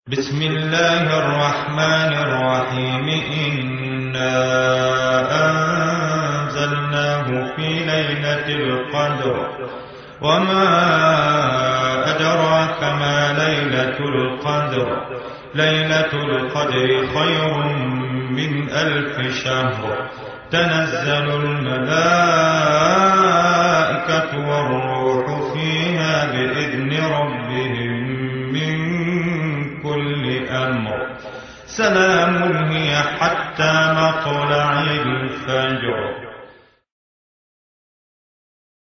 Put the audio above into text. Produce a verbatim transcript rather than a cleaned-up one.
بسم الله الرحمن الرحيم إنا أنزلناه في ليلة القدر وما أدراك ما ليلة القدر ليلة القدر خير من ألف شهر تنزل الملائكة والروح فيها بإذن ربهم من كل أمر سلام هي حتى مطلع الفجر.